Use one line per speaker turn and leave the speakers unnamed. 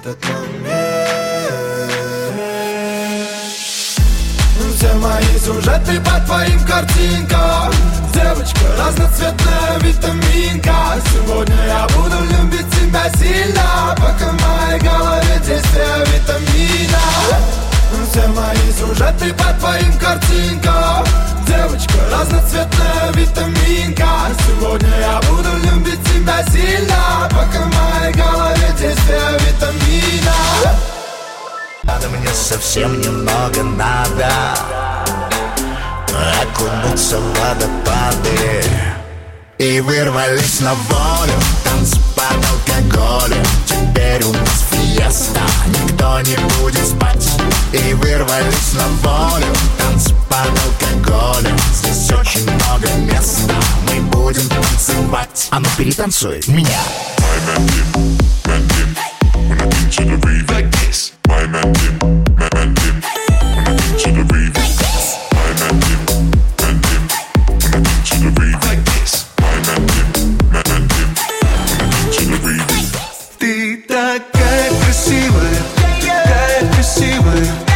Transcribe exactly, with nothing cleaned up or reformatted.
этот момент. Все мои сюжеты по твоим картинкам. Девочка разноцветная витаминка. Сегодня я буду любить тебя сильно, пока в моей голове действие витамина. Все мои сюжеты по твоим картинкам. Девочка разноцветная витаминка. Сегодня я буду любить тебя сильно, пока в моей голове действие витамина.
Надо мне совсем немного надо окунуться в водопады и вырвались на волю. Танцы под алкоголем. Теперь у нас фиеста, никто не будет спать. И вырвались на волю. Танцы под алкоголем. Здесь очень много места, мы будем танцевать. А ну перетанцуй меня.
When I into the rave like this, my man Tim, my man Tim. When I into the rave like this, my man Tim, man Tim. When I into the rave like this, my man Tim, my man Tim. When I into the rave.
Ты такая красивая, такая красивая.